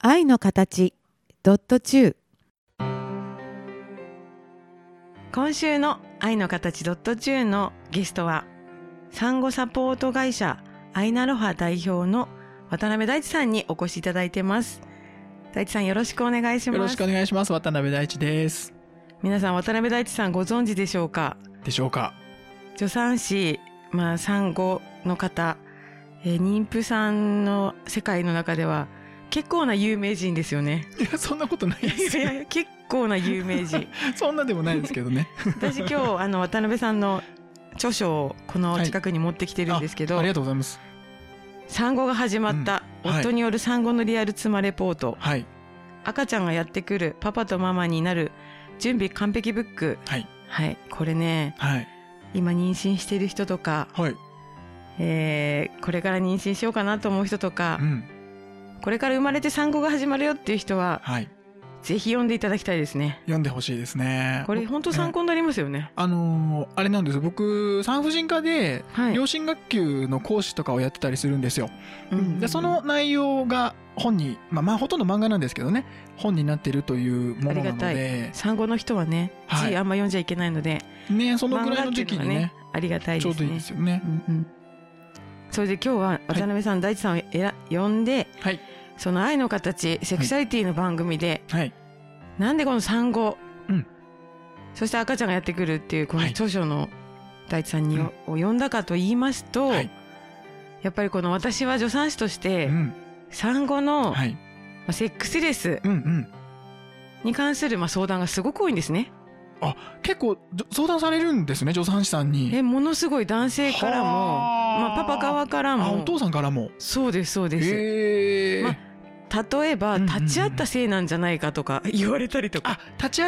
愛の形.2。今週の愛の形.2のゲストは産後サポート会社アイナロハ代表の渡辺大地さんにお越しいただいてます。大地さん、よろしくお願いします。 よろしくお願いします。渡辺大地です。 皆さん、渡辺大地さんご存知でしょうか？助産師、産後の方、妊婦さんの世界の中では結構な有名人ですよね。 いや、そんなことないですよ。 いや結構な有名人そんなでもないですけどね。 私今日渡辺さんの著書をこの近くに持ってきてるんですけど、 ありがとうございます。 産後が始まった、夫による産後のリアル妻レポート、赤ちゃんがやってくるパパとママになる準備完璧ブック、これね、今妊娠している人とか、これから妊娠しようかなと思う人とか、これから生まれて産後が始まるよっていう人は、ぜひ読んでいただきたいですね。 読んでほしいですね。 これ本当参考になりますよね。 あれなんです。僕産婦人科で両親学級の講師とかをやってたりするんですよ。でその内容が本に、ほとんど漫画なんですけどね、本になっているというものなので、ありがたい。 産後の人はね、字あんま読んじゃいけないので、 そのぐらいの時期にね、 ありがたいですね。 ちょうどいいですよね。 それで今日は渡辺さん、大地さんを呼んで、その愛の形セクシャリティの番組で、なんでこの産後、そして赤ちゃんがやってくるっていうこの著書の大地さんを呼んだかと言いますと、やっぱりこの私は助産師として、産後の、セックスレスに関する相談がすごく多いんですね。 結構相談されるんですね、助産師さんに。 ものすごい男性からも、パパ側からも、 お父さんからも。 そうですそうです。例えば立ち会ったせいなんじゃないかとか言われたりとか、 立ち会って、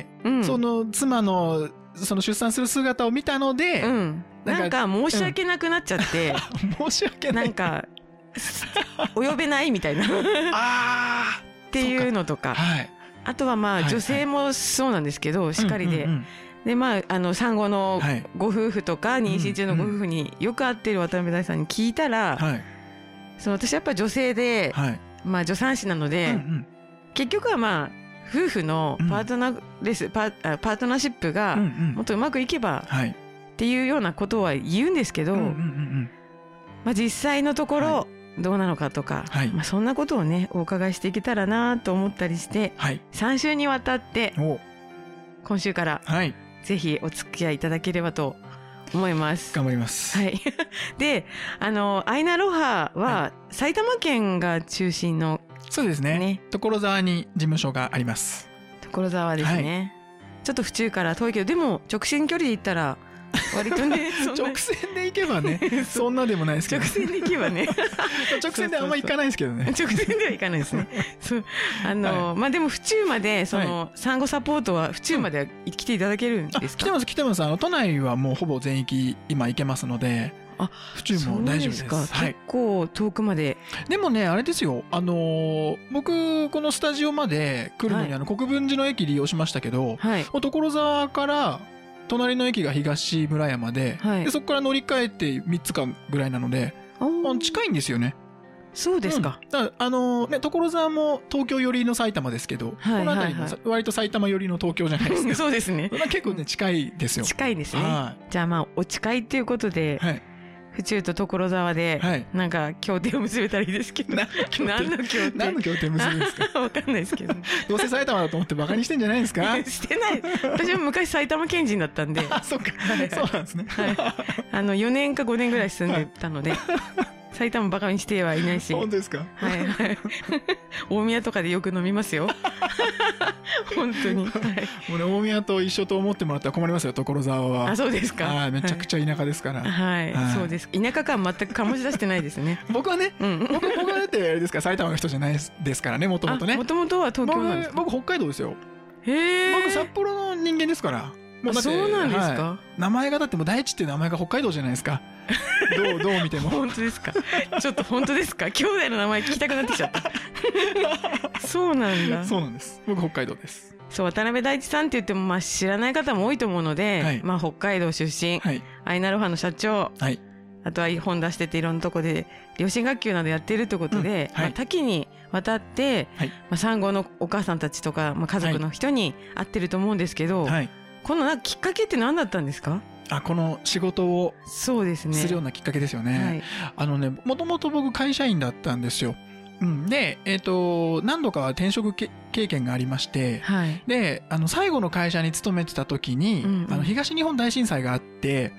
その妻のその出産する姿を見たので、 なんか申し訳なくなっちゃって、 申し訳ない、 なんか及べないみたいなっていうのとか、あとは女性もそうなんですけど、しっかりで、産後のご夫婦とか妊娠中のご夫婦によく会っている渡辺大さんに聞いたら、私やっぱり女性で、助産師なので、結局は夫婦のパートナーシップがもっとうまくいけばっていうようなことは言うんですけど、実際のところどうなのかとか、そんなことをねお伺いしていけたらなと思ったりして、3週にわたって今週からぜひお付き合いいただければと思います。 頑張ります。 で、アイナロハは埼玉県が中心の、 そうですね。所沢に事務所があります。 所沢ですね。ちょっと府中から遠いけど、でも直線距離で行ったら割とね直線で行けばねそんなでもないですけど、 直線で行けばね直線であんま行かないですけどね。 直線では行かないですね。そうでも府中まで産後サポートは府中まで来ていただけるんですか？ 来てます。都内はもうほぼ全域今行けますので、府中も大丈夫です。 結構遠くまで。 でもね、あれですよ、僕このスタジオまで来るのに国分寺の駅利用しましたけど、所沢から隣の駅が東村山で、そこから乗り換えて3つかぐらいなので、近いんですよね。 そうですか。 所沢も東京寄りの埼玉ですけど、この辺りも割と埼玉寄りの東京じゃないですか。 そうですね。 結構ね近いですよ。 近いですね。じゃあお近いっていうことで、府中と所沢でなんか協定を結べたらいいですけど。何の協定結ぶんですか？ わかんないですけど。 どうせ埼玉だと思ってバカにしてんじゃないですか？ してない。私も昔埼玉県人だったんで。 そうか。そうなんですね。 4年か5年ぐらい住んでたので。埼玉バカにしてはいないし。 本当ですか？ 大宮とかでよく飲みますよ。本当に。もうね、大宮と一緒と思ってもらったら困りますよ、所沢は。 そうですか。 めちゃくちゃ田舎ですから。 そうです。田舎感全く醸し出してないですね。 僕はね、僕はだってあれですから埼玉の人じゃないですからね、もともとね。 もともとは東京なんですか？ 僕北海道ですよ。 へえ。 僕札幌の人間ですから。 そうなんですか？ 名前がだってもう大地っていう名前が北海道じゃないですか。どう見ても。 本当ですか？ちょっと本当ですか？兄弟の名前聞きたくなってきちゃった。そうなんだ。 そうなんです。僕北海道です。 そう、渡辺大地さんって言っても知らない方も多いと思うので、北海道出身、アイナロハの社長、 あとは本出してていろんなとこで両親学級などやってるということで、多岐にわたって、産後のお母さんたちとか、家族の人に会ってると思うんですけど、このきっかけって何だったんですか？ この仕事をするようなきっかけですよね。もともと僕会社員だったんですよ。で、何度かは転職経験がありまして、で、最後の会社に勤めてた時に、東日本大震災があって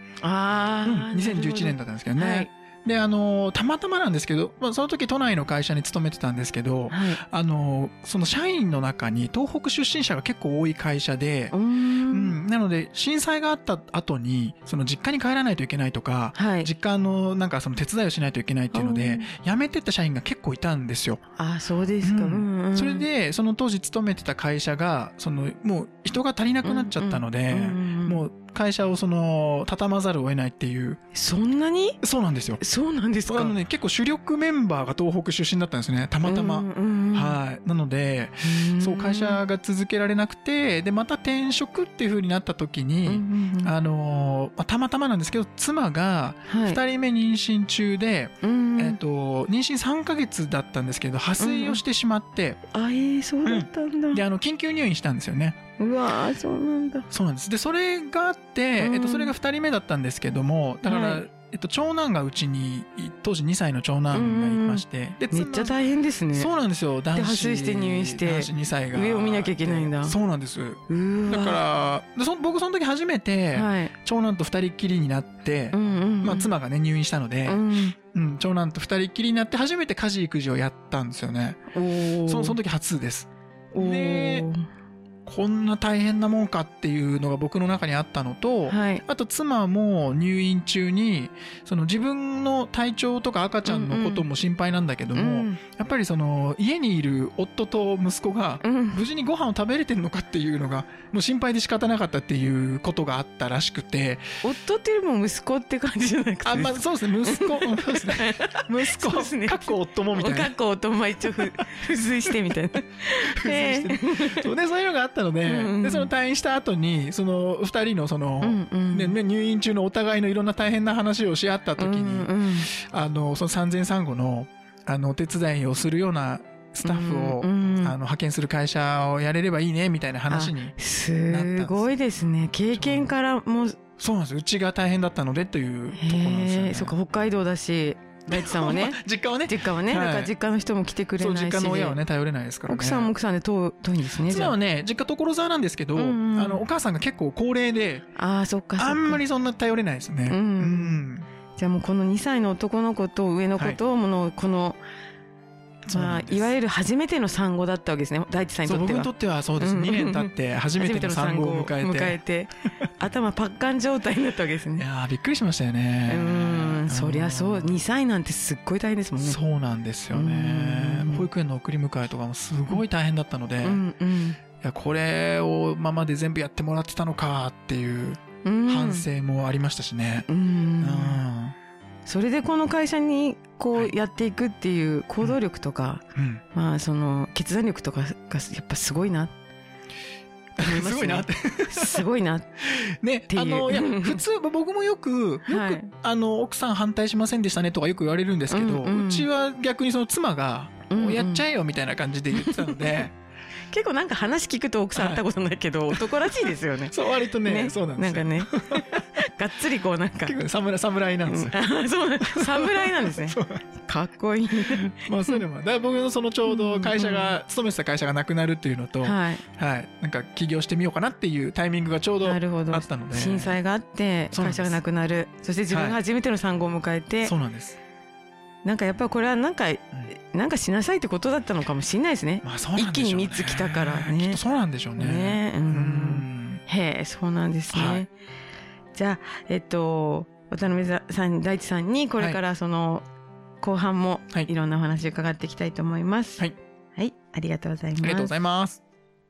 、2011年だったんですけどね。で、たまたまなんですけど、その時都内の会社に勤めてたんですけど、その社員の中に東北出身者が結構多い会社で、なので震災があった後にその実家に帰らないといけないとか、実家のなんかその手伝いをしないといけないっていうので辞めてった社員が結構いたんですよ。 そうですか。 それでその当時勤めてた会社がもう人が足りなくなっちゃったので、もう会社を畳まざるを得ないっていう。 そんなに？ そうなんですよ。 そうなんですか。 結構主力メンバーが東北出身だったんですね、たまたま。なのでそう会社が続けられなくて、でまた転職っていう風になった時に、たまたまなんですけど妻が2人目妊娠中で、妊娠3ヶ月だったんですけど破水をしてしまって、 そうだったんだ。 で緊急入院したんですよね。 うわー、そうなんだ。 そうなんです。でそれがあって、それが2人目だったんですけども、だから、長男がうちに当時2歳の長男がいまして、 でめっちゃ大変ですね。 そうなんですよ。 で破水して入院して男子2歳が上を見なきゃいけないんだ。 そうなんです。だから僕その時初めて長男と2人っきりになって、妻がね入院したので、長男と2人っきりになって初めて家事育児をやったんですよね。その時初です。でこんな大変なもんかっていうのが僕の中にあったのと、あと妻も入院中に自分の体調とか赤ちゃんのことも心配なんだけども、やっぱり家にいる夫と息子が無事にご飯を食べれてるのかっていうのがもう心配で仕方なかったっていうことがあったらしくて。 夫っていうよりも息子って感じじゃなくて、 そうですね、息子そうですね、息子かっこ夫もみたいな、 かっこ夫も一応付随してみたいなそういうのがあったので、でその退院した後にその2人の入院中のお互いのいろんな大変な話をし合った時に、その産前産後のお手伝いをするようなスタッフを派遣する会社をやれればいいねみたいな話になったんです。 すごいですね。経験からもそうなんです。うちが大変だったのでというところなんですよね。 そうか、北海道だし大地さんはね実家はね、 だから実家の人も来てくれないし、 実家の親はね頼れないですからね。 奥さんも奥さんで遠いんですね。 妻はね実家所沢なんですけど、お母さんが結構高齢で、 そっかあんまりそんな頼れないですね。 じゃあもうこの2歳の男の子と上の子とこのいわゆる初めての産後だったわけですね、大地さんにとっては。 僕にとってはそうです。2年経って初めての産後を迎えて頭パッカン状態になったわけですね。 いやびっくりしましたよね。 そりゃそう、2歳なんてすっごい大変ですもんね。 そうなんですよね。保育園の送り迎えとかもすごい大変だったので、いやこれをままで全部やってもらってたのかっていう反省もありましたしね。それでこの会社にこうやっていくっていう行動力とか、その決断力とかがやっぱすごいなすごいなってすごいなね。いや普通僕もよく奥さん反対しませんでしたねとかよく言われるんですけど、うちは逆にその妻がやっちゃえよみたいな感じで言ってたので結構なんか話聞くと奥さん会ったことないけど、男らしいですよね。 そう割とね、そうなんですよ。 なんかねがっつりこうなんか結構侍なんですよ。 そう侍なんですね。かっこいい。 そういうのもだから僕のちょうど会社が勤めてた会社がなくなるっていうのと、なんか起業してみようかなっていうタイミングがちょうどあったので、 震災があって会社がなくなる、そして自分が初めての産後を迎えて、 そうなんです。 なんかやっぱりこれはなんかしなさいってことだったのかもしれないですね。一気に3つ来たからね。 きっとそうなんでしょうね。 へえ、そうなんですね。じゃあ渡辺さん、大地さんにこれからその後半もいろんなお話を伺っていきたいと思います。はい、ありがとうございます。 ありがとうございます。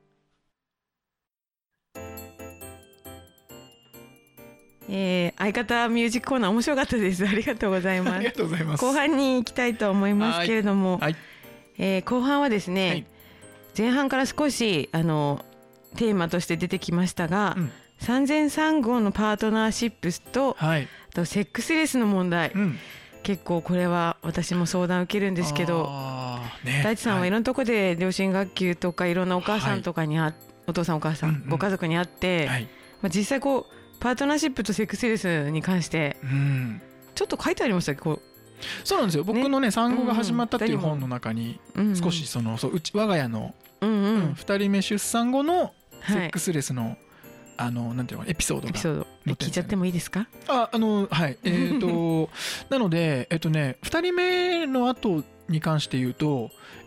相方ミュージックコーナー面白かったです。ありがとうございます。 ありがとうございます。 後半に行きたいと思いますけれども、後半はですね、前半から少しテーマとして出てきましたが、産前産後のパートナーシップスとセックスレスの問題、結構これは私も相談受けるんですけど、大地さんはいろんなとこで両親学級とかいろんなお母さんとかにお父さんお母さん、ご家族に会って、実際こうパートナーシップとセックスレスに関して、ちょっと書いてありましたっけ？ そうなんですよ。僕のね産後が始まったっていう本の中に少し我が家の2人目出産後のセックスレスのなんていうのエピソードが聞いちゃってもいいですか？ はい。なので2人目の後に関して言うと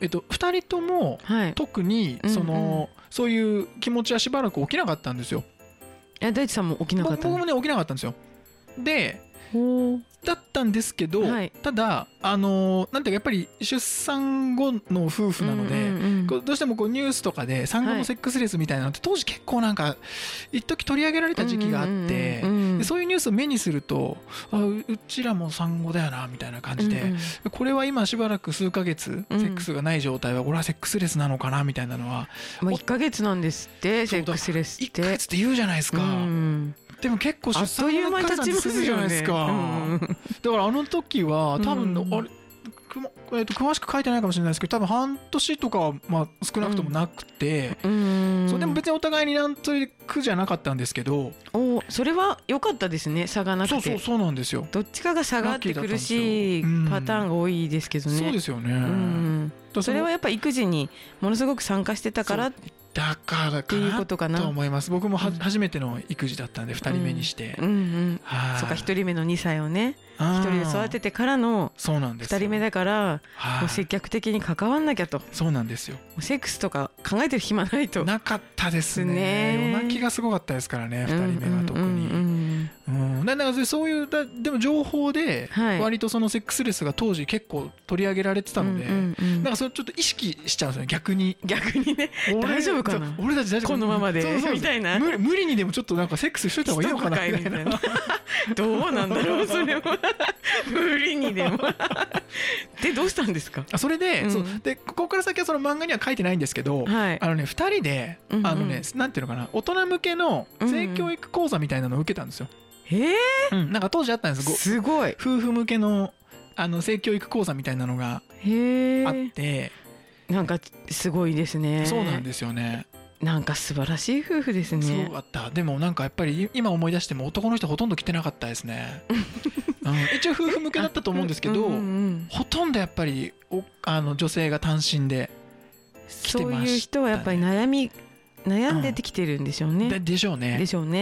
2人とも特にそういう気持ちはしばらく起きなかったんですよ。 大地さんも起きなかった？ 僕もね起きなかったんですよ。でだったんですけど、ただなんていうかやっぱり出産後の夫婦なので、どうしてもこうニュースとかで産後のセックスレスみたいなのって当時結構なんか一時取り上げられた時期があって、そういうニュースを目にするとうちらも産後だよなみたいな感じで、これは今しばらく数ヶ月セックスがない状態は俺はセックスレスなのかなみたいなのは、 1ヶ月なんですってセックスレスって。 1ヶ月って言うじゃないですか。でも結構出産後の数なんてするじゃないですか。だからあの時は多分詳しく書いてないかもしれないですけど、多分半年とかは少なくともなくて、でも別にお互いになんという苦じゃなかったんですけど、 それは良かったですね。差がなくて。 そうなんですよ。 どっちかが差があって苦しいパターンが多いですけどね。 そうですよね。 それはやっぱ育児にものすごく参加してたからだからっていうことかなと思います。僕も初めての育児だったんで2人目にして、そうか1人目の2歳をね1人で育ててからの2人目だから、もう積極的に関わんなきゃと。 そうなんですよ。 セックスとか考えてる暇ないと。 なかったですね。夜泣きがすごかったですからね、2人目は特に。だからそういうでも情報で割とそのセックスレスが当時結構取り上げられてたので、なんかそれちょっと意識しちゃうんですよね、逆にね。 大丈夫かな、 俺たち大丈夫このままでみたいな。 無理にでもちょっとなんかセックスしといた方がいいのかなみたいな。 どうなんだろうそれも。無理にでも。でどうしたんですか？ それでここから先はその漫画には書いてないんですけど、2人でなんていうのかな、大人向けの性教育講座みたいなのを受けたんですよ。なんか当時あったんです。 すごい。 夫婦向けの性教育講座みたいなのがあって、 なんかすごいですね。 そうなんですよね。 なんか素晴らしい夫婦ですね。 すごかった。でもなんかやっぱり今思い出しても男の人ほとんど来てなかったですね。一応夫婦向けだったと思うんですけど、ほとんどやっぱり女性が単身で来てましたね。 そういう人はやっぱり悩んでてきてるんでしょうね。 でしょうね。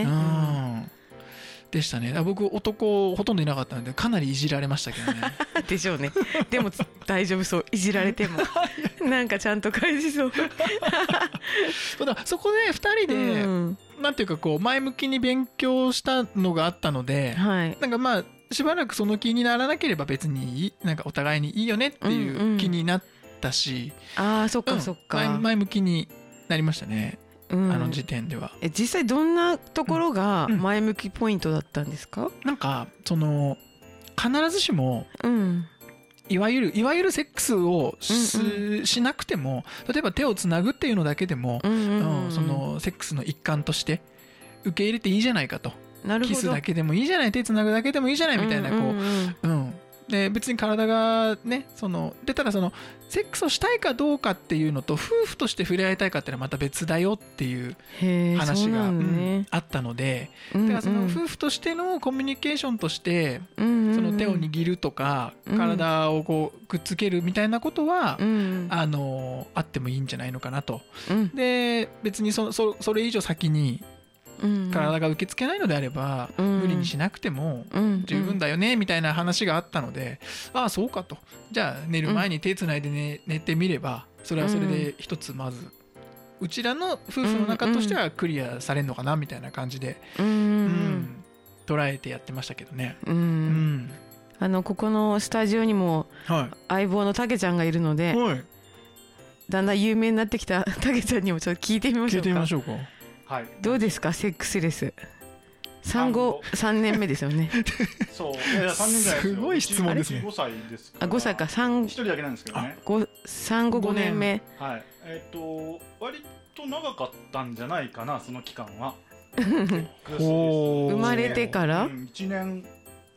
でしたね。僕男ほとんどいなかったのでかなりいじられましたけどね。 でしょうね。でも大丈夫そう。いじられてもなんかちゃんと返しそう。 そこで2人で、なんていうかこう前向きに勉強したのがあったので、なんかしばらくその気にならなければ別になんかお互いにいいよねっていう気になったし、 そっかそっか、 前向きになりましたね。あの時点では。 実際どんなところが前向きポイントだったんですか？ なんか必ずしも、いわゆるセックスをしなくても、例えば手をつなぐっていうのだけでも、そのセックスの一環として受け入れていいじゃないかと。キスだけでもいいじゃない、手つなぐだけでもいいじゃないみたいな、で別に体がねでただセックスをしたいかどうかっていうのと夫婦として触れ合いたいかっていうのはまた別だよっていう話があったので、だから夫婦としてのコミュニケーションとしてその手を握るとか体をこうくっつけるみたいなことはあってもいいんじゃないのかなと。で別にそれ以上先に体が受け付けないのであれば無理にしなくても十分だよねみたいな話があったので、ああそうかと。じゃあ寝る前に手つないで寝てみればそれはそれで一つまずうちらの夫婦の中としてはクリアされるのかなみたいな感じで捉えてやってましたけどね。 ここのスタジオにも相棒のたけちゃんがいるので、だんだん有名になってきたたけちゃんにもちょっと聞いてみましょうか。どうですかセックスレス。産後3年目ですよね。 そう、3年ぐらいですよ。 すごい質問ですね。 5歳ですから。 5歳か。1 人だけなんですけどね。 産後5年目。 はい。割と長かったんじゃないかな、その期間は。 生まれてから 1年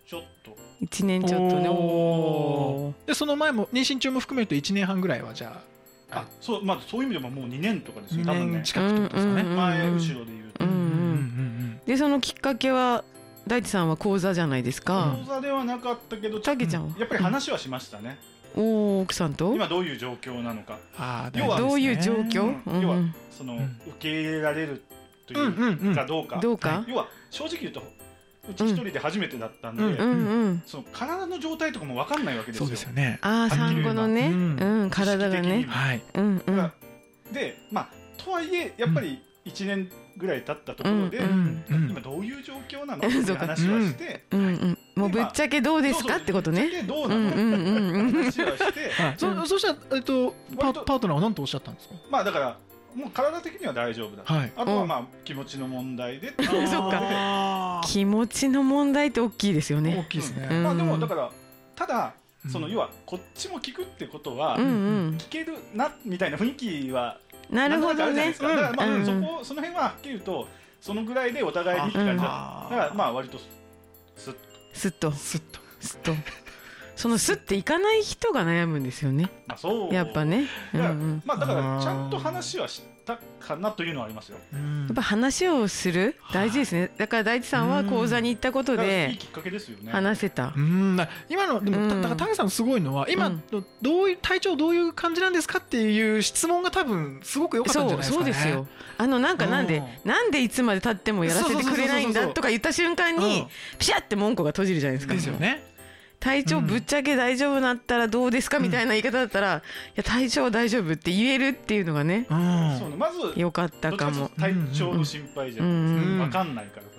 ちょっと 1年ちょっとね。おでその前も妊娠中も含めると1年半ぐらいはじゃあそう、まあ、そういう意味でももう2年とかですね、 2年近くってことですかね、 前後ろで言うと、 でそのきっかけは大地さんは講座じゃないですか。 講座ではなかったけど、 たけちゃんはやっぱり話はしましたね。 奥さんと今どういう状況なのか、 要はどういう状況、 要はその受け入れられるというかどうか、要は正直言うとうち一人で初めてだったんで、その体の状態とかも分かんないわけですよ。 そうですよね。 産後のね、体がね。 でまあとはいえやっぱり1年ぐらい経ったところで今どういう状況なのっていう話はして、 もうぶっちゃけどうですかってことね。 どうなのって話はして、 そしたらパートナーは何とおっしゃったんですか。 まあだからもう体的には大丈夫だ、あとはまあ気持ちの問題でそうか、気持ちの問題って大きいですよね。 大きいですね。 まあでもだからただその要はこっちも聞くってことは聞けるなみたいな雰囲気はなるほどね。 だからまあその辺ははっきり言うとそのぐらいでお互いにって感じだ。だからまあ割とスッとそのスッていかない人が悩むんですよね。やっぱね。 まあだからちゃんと話はしたかなというのはありますよ。 やっぱ話をする大事ですね。だから大地さんは講座に行ったことでいいきっかけですよね。 話せた。 今のでもだからタケさんすごいのは今どういう体調どういう感じなんですかっていう質問が多分すごく良かったんじゃないですかね。 そうですよ。なんでいつまで経ってもやらせてくれないんだとか言った瞬間にピシャって門戸が閉じるじゃないですか。 ですよね。 体調ぶっちゃけ大丈夫だったらどうですかみたいな言い方だったら、いや体調は大丈夫って言えるっていうのがね、 まずよかったかも。 体調の心配じゃないですか。分かんないから。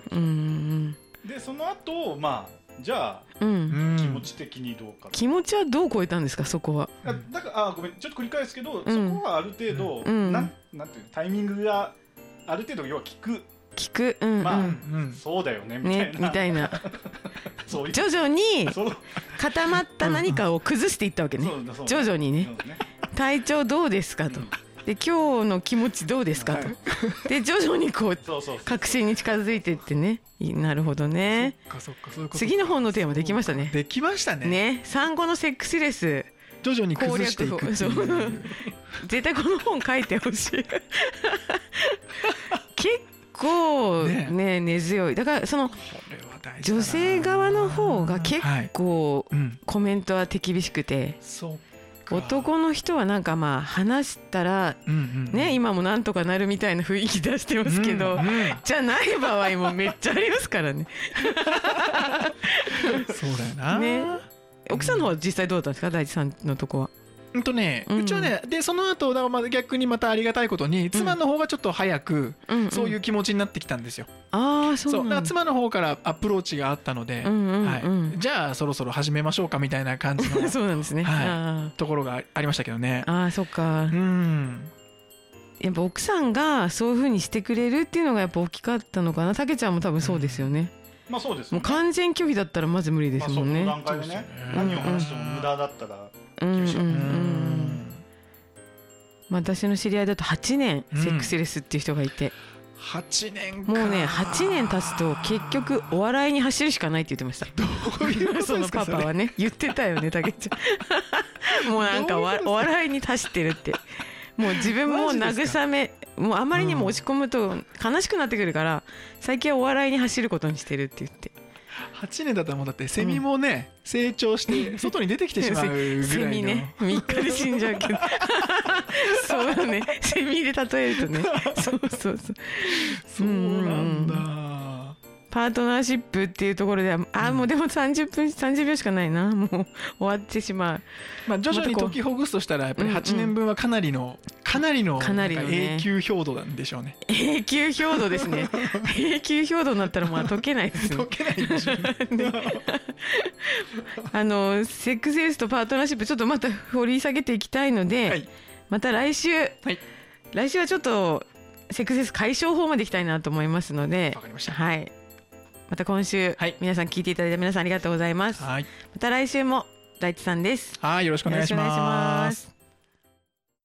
でその後まあじゃあ気持ち的にどうか。 気持ちはどう超えたんですかそこは。 だからごめんちょっと繰り返すけど、そこはある程度なんていうタイミングがある程度要は聞く。まあそうだよねみたいな。徐々に固まった何かを崩していったわけね。徐々にね。体調どうですかと。で今日の気持ちどうですかと。で徐々にこう確信に近づいていってね。なるほどね。次の方のテーマできましたね。 できましたね。 ね、産後のセックスレス徐々に崩していくっていう。 絶対この本書いてほしい。結構ね根強い。だからその女性側の方が結構コメントは手厳しくて、男の人はなんかまあ話したらね今もなんとかなるみたいな雰囲気出してますけど、じゃない場合もめっちゃありますからね。 そうだよな。 ね、奥さんの方は実際どうだったんですか大地さんのとこは。 うちはね、でその後だからまあ逆にまたありがたいことに妻の方がちょっと早くそういう気持ちになってきたんですよ。そうだから妻の方からアプローチがあったので、じゃあそろそろ始めましょうかみたいな感じのそうなんですね、 ところがありましたけどね。 そっか。やっぱ奥さんがそういう風にしてくれるっていうのがやっぱ大きかったのかな。たけちゃんも多分そうですよね。 まあそうです。 もう完全拒否だったらまず無理ですもんね。 その段階でね、何を話しても無駄だったら厳しかった。私の知り合いだと8年セックスレスっていう人がいて、 8年か。 もうね8年経つと結局お笑いに走るしかないって言ってました。 どういうことですか。 そのパパはね言ってたよねたけちゃん。もうなんかお笑いに走ってるって。もう自分も慰め、もうあまりにも落ち込むと悲しくなってくるから最近はお笑いに走ることにしてるって言って。 8年だったらもうだってセミもね、成長して外に出てきてしまうぐらいの。 セミね3日で死んじゃうけど。そうだね、セミで例えるとね。 そうなんだ。 パートナーシップっていうところではもうでも30秒しかないな。もう終わってしまう。 徐々に解きほぐすとしたらやっぱり8年分はかなりの永久氷土なんでしょうね。永久氷土ですね。永久氷土になったらまあ解けないですね。 解けないでしょうね。 セックスレスとパートナーシップちょっとまた掘り下げていきたいので、また来週はちょっとセックスレス解消法までいきたいなと思いますので。 わかりました。 はい。また今週、皆さん聞いていただいた皆さんありがとうございます。また来週も大地さんです。 よろしくお願いします。